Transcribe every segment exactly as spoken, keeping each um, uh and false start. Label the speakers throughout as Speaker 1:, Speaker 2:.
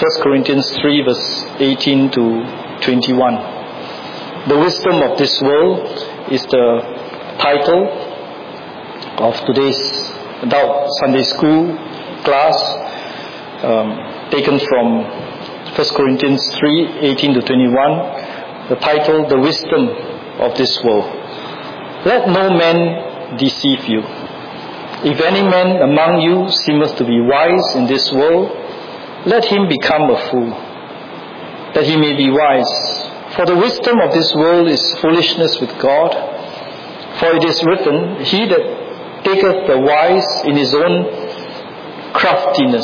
Speaker 1: First Corinthians three verse eighteen to twenty-one. The wisdom of this world is the title of today's adult Sunday school class, um, taken from First Corinthians three eighteen to twenty-one. The title, The Wisdom of This World. Let no man deceive you. If any man among you seemeth to be wise in this world, let him become a fool, that he may be wise. For the wisdom of this world is foolishness with God. For it is written, He that taketh the wise in his own craftiness.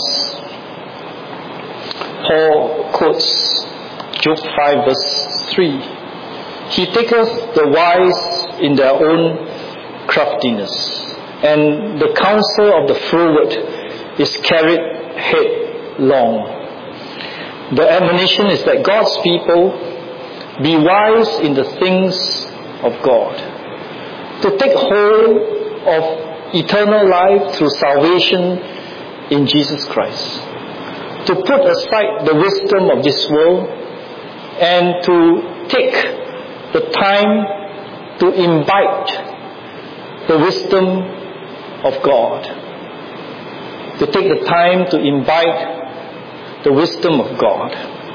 Speaker 1: Paul quotes Job five verse three. He taketh the wise in their own craftiness, and the counsel of the froward is carried headlong. The admonition is that God's people be wise in the things of God, to take hold of eternal life through salvation in Jesus Christ, to put aside the wisdom of this world and to take the time to imbibe the wisdom of God, to take the time to imbibe the wisdom of God.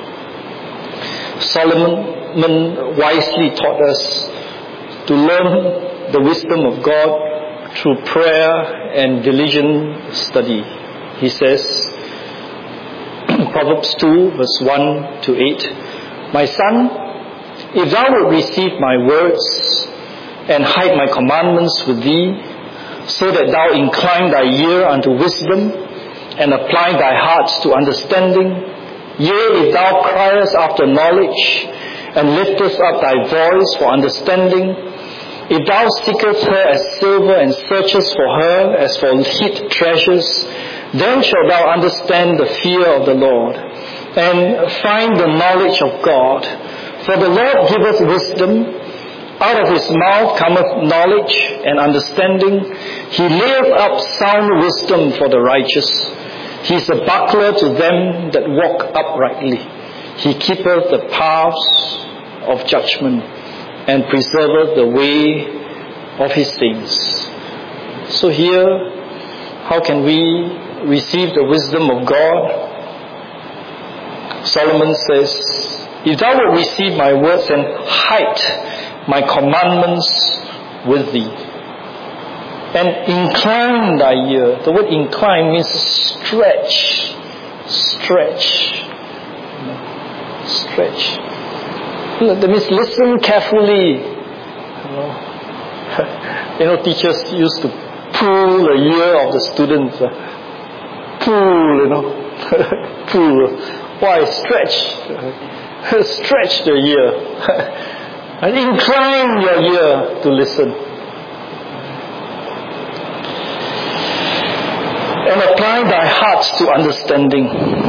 Speaker 1: Solomon wisely taught us to learn the wisdom of God through prayer and diligent study. He says, Proverbs two verse one to eight, My son, if thou wilt receive my words and hide my commandments with thee, so that thou incline thy ear unto wisdom and apply thy heart to understanding, yea, if thou criest after knowledge and liftest up thy voice for understanding, if thou seekest her as silver and searchest for her as for hid treasures, then shalt thou understand the fear of the Lord and find the knowledge of God. For the Lord giveth wisdom, out of his mouth cometh knowledge and understanding. He layeth up sound wisdom for the righteous. He is a buckler to them that walk uprightly. He keepeth the paths of judgment and preserveth the way of his saints. So here, how can we receive the wisdom of God? Solomon says, If thou wilt receive my words and hide my commandments with thee, and incline thy ear. The word incline means stretch, stretch, stretch. That means listen carefully. You know, you know teachers used to pull the ear of the students. Uh, pull, you know, pull. Why? Stretch. Stretch the ear. And incline your ear to listen. And apply thy heart to understanding.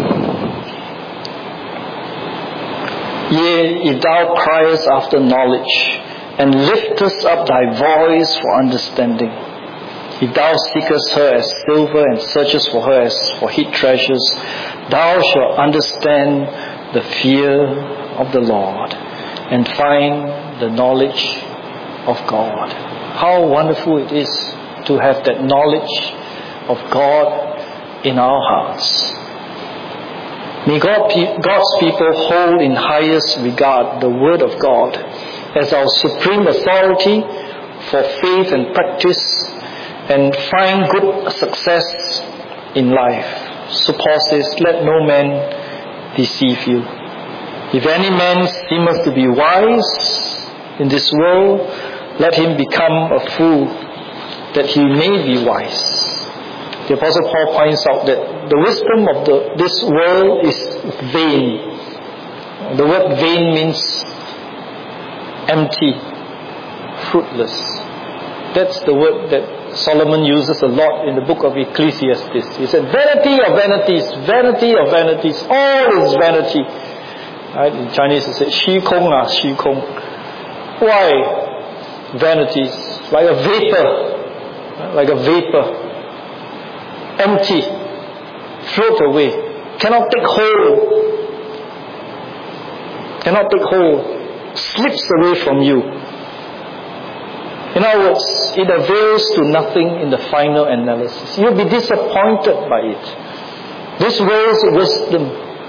Speaker 1: Yea, if thou criest after knowledge, and liftest up thy voice for understanding, if thou seekest her as silver, and searchest for her as for hid treasures, thou shalt understand the fear of the Lord, and find the knowledge of God. How wonderful it is to have that knowledge of God in our hearts. May God, God's people hold in highest regard the Word of God as our supreme authority for faith and practice, and find good success in life. So Paul says, let no man deceive you. If any man seemeth to be wise in this world, let him become a fool, that he may be wise. The Apostle Paul points out that the wisdom of the, this world is vain. The word vain means empty, fruitless. That's the word that Solomon uses a lot in the book of Ecclesiastes. He said, vanity of vanities, vanity of vanities, all is vanity. Right? In Chinese he said, 虚空啊,虚空. Why? Vanities, like a vapor, like a vapor. Empty, float away. cannot take hold, cannot take hold, slips away from you. In other words, it avails to nothing in the final analysis. You'll be disappointed by it. This way is wisdom.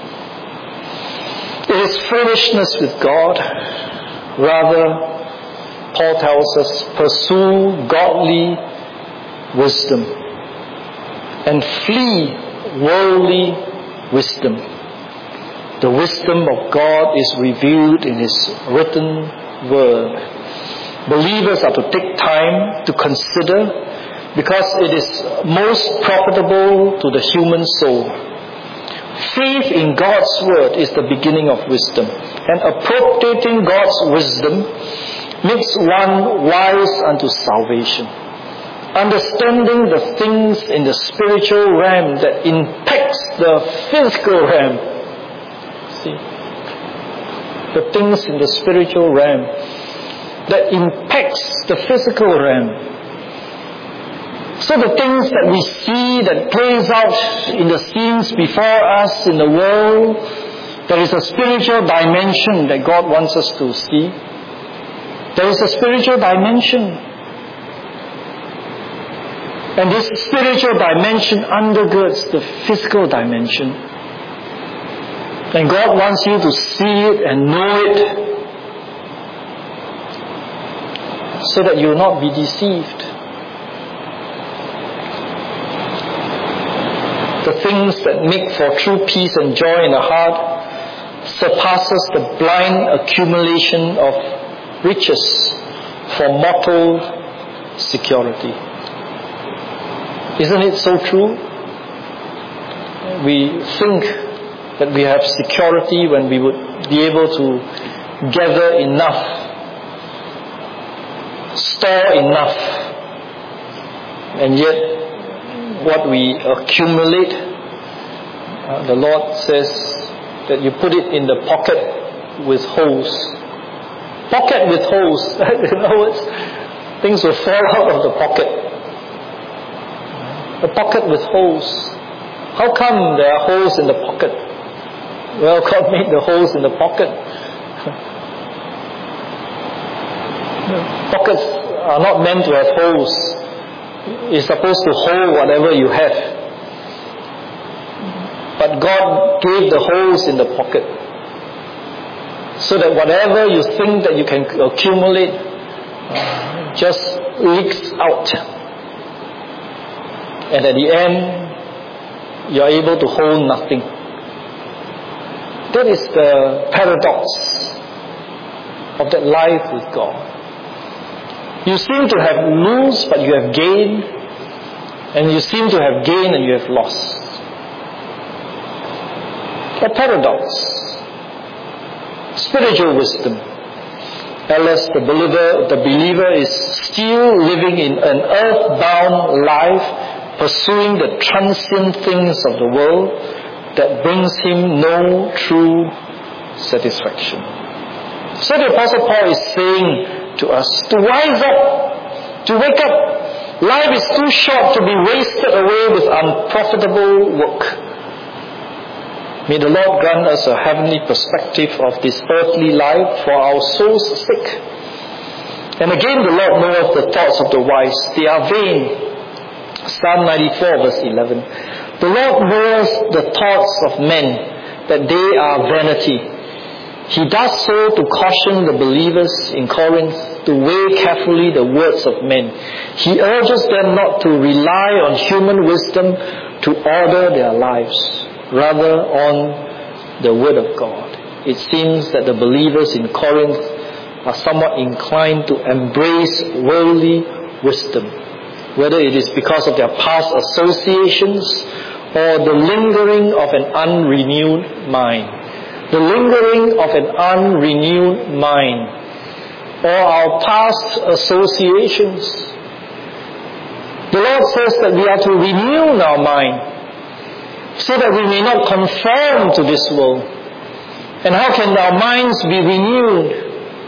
Speaker 1: It is foolishness with God. Rather, Paul tells us, pursue godly wisdom and flee worldly wisdom. The wisdom of God is revealed in His written word. Believers are to take time to consider, because it is most profitable to the human soul. Faith in God's word is the beginning of wisdom, and appropriating God's wisdom makes one wise unto salvation. Understanding the things in the spiritual realm that impacts the physical realm. See? The things in the spiritual realm that impacts the physical realm. So the things that we see that plays out in the scenes before us in the world, there is a spiritual dimension that God wants us to see. There is a spiritual dimension. And this spiritual dimension undergirds the physical dimension. And God wants you to see it and know it, so that you will not be deceived. The things that make for true peace and joy in the heart surpasses the blind accumulation of riches for mortal security. Isn't it so true? We think that we have security when we would be able to gather enough, store enough, and yet what we accumulate, uh, the Lord says that you put it in the pocket with holes. Pocket with holes. In other words, things will fall out of the pocket. The pocket with holes. How come there are holes in the pocket? Well, God made the holes in the pocket. Pockets are not meant to have holes. It's supposed to hold whatever you have. But God gave the holes in the pocket, so that whatever you think that you can accumulate uh, just leaks out. And at the end, you are able to hold nothing. That is the paradox of that life with God. You seem to have lost, but you have gained. And you seem to have gained and you have lost. A paradox. Spiritual wisdom. Unless the believer, the believer is still living in an earth-bound life, pursuing the transient things of the world that brings him no true satisfaction. So the Apostle Paul is saying to us to rise up, to wake up. Life is too short to be wasted away with unprofitable work. May the Lord grant us a heavenly perspective of this earthly life for our souls' sake. And again, the Lord knoweth the thoughts of the wise. They are vain. Psalm ninety-four verse eleven. The Lord knows the thoughts of men, that they are vanity. He does so to caution the believers in Corinth to weigh carefully the words of men. He urges them not to rely on human wisdom to order their lives, rather on the Word of God. It seems that the believers in Corinth are somewhat inclined to embrace worldly wisdom, whether it is because of their past associations or the lingering of an unrenewed mind. The lingering of an unrenewed mind, or our past associations. The Lord says that we are to renew our mind, so that we may not conform to this world. And how can our minds be renewed?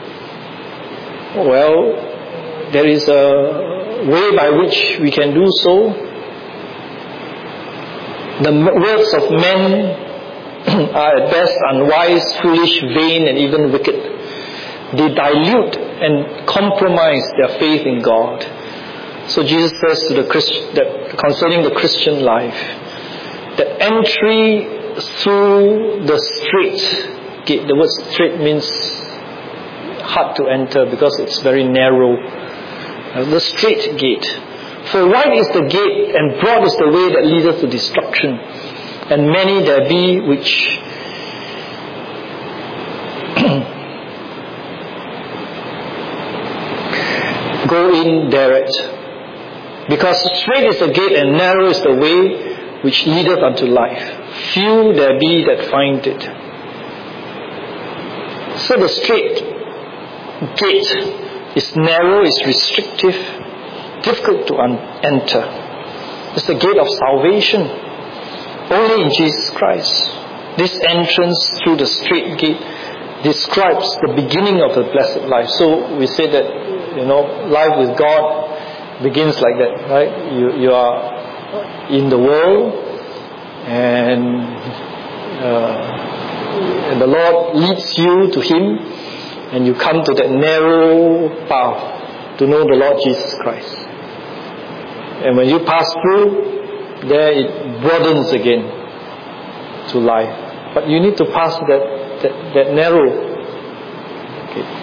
Speaker 1: Well, there is a way by which we can do so. The words of men are at best unwise, foolish, vain, and even wicked. They dilute and compromise their faith in God. So Jesus says to the Christ, that concerning the Christian life, that entry through the straight gate, the word straight means hard to enter because it's very narrow. Uh, the straight gate. For wide is the gate and broad is the way that leadeth to destruction, and many there be which go in thereat. Because straight is the gate and narrow is the way which leadeth unto life. Few there be that find it. So the straight gate is narrow, is restrictive, difficult to un- enter. It's the gate of salvation. Only in Jesus Christ. This entrance through the straight gate describes the beginning of the blessed life. So we say that, you know, life with God begins like that, right? You you are in the world, and, uh, and the Lord leads you to Him, and you come to that narrow path to know the Lord Jesus Christ. And when you pass through, there it broadens again to life. But you need to pass that that, that narrow. Okay.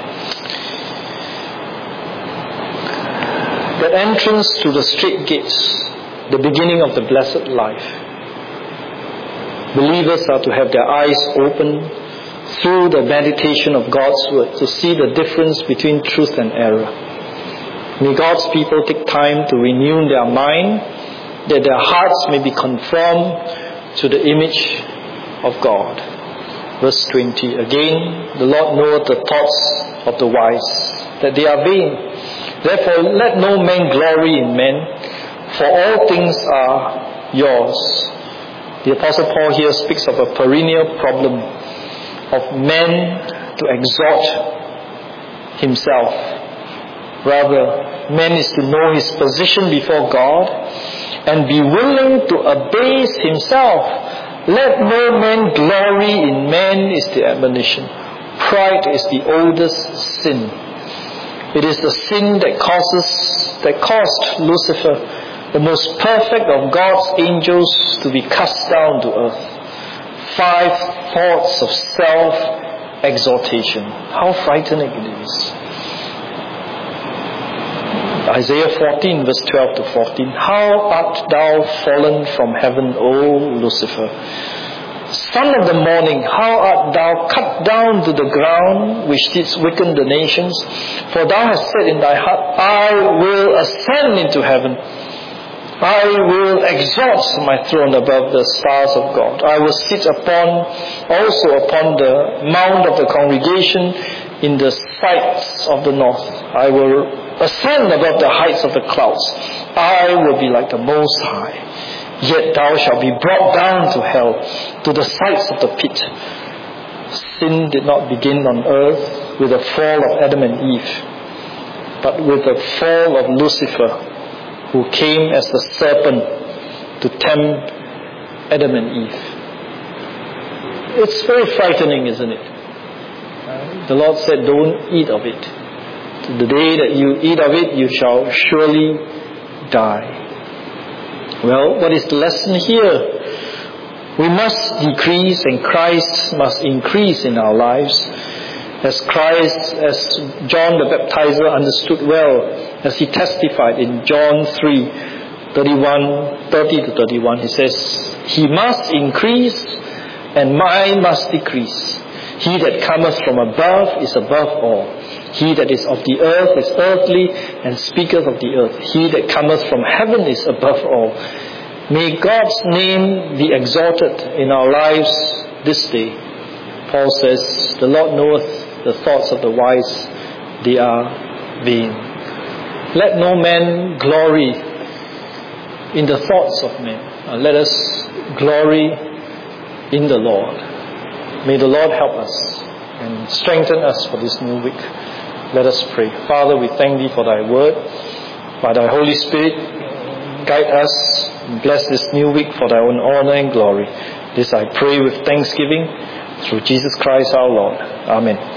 Speaker 1: That entrance to the straight gates, the beginning of the blessed life. Believers are to have their eyes open through the meditation of God's Word to see the difference between truth and error. May God's people take time to renew their mind, that their hearts may be conformed to the image of God. Verse twenty, again, the Lord knoweth the thoughts of the wise, that they are vain. Therefore, let no man glory in men, for all things are yours. The Apostle Paul here speaks of a perennial problem of man to exalt himself. Rather, man is to know his position before God and be willing to abase himself. Let no man glory in man is the admonition. Pride is the oldest sin. It is the sin that causes, that caused Lucifer, the most perfect of God's angels, to be cast down to earth. Five thoughts of self-exaltation. How frightening it is. Isaiah fourteen, verse twelve to fourteen. How art thou fallen from heaven, O Lucifer! Son of the morning, how art thou cut down to the ground, which didst weaken the nations? For thou hast said in thy heart, I will ascend into heaven. I will exalt my throne above the stars of God. I will sit upon, also upon the mount of the congregation in the sights of the north. I will ascend above the heights of the clouds. I will be like the Most High. Yet thou shalt be brought down to hell, to the sides of the pit. Sin did not begin on earth with the fall of Adam and Eve, but with the fall of Lucifer, who came as the serpent to tempt Adam and Eve. It's very frightening, isn't it? The Lord said, don't eat of it. The day that you eat of it, you shall surely die. Well, what is the lesson here? We must decrease and Christ must increase in our lives. As Christ, as John the Baptizer understood well, as he testified in John three, thirty-one, thirty to thirty-one, he says, He must increase and mine must decrease. He that cometh from above is above all. He that is of the earth is earthly, and speaketh of the earth. He that cometh from heaven is above all. May God's name be exalted in our lives this day. Paul says, the Lord knoweth the thoughts of the wise, they are vain. Let no man glory in the thoughts of men. Uh, let us glory in the Lord. May the Lord help us and strengthen us for this new week. Let us pray. Father, we thank Thee for Thy word. By Thy Holy Spirit, guide us and bless this new week for Thy own honor and glory. This I pray with thanksgiving through Jesus Christ our Lord. Amen.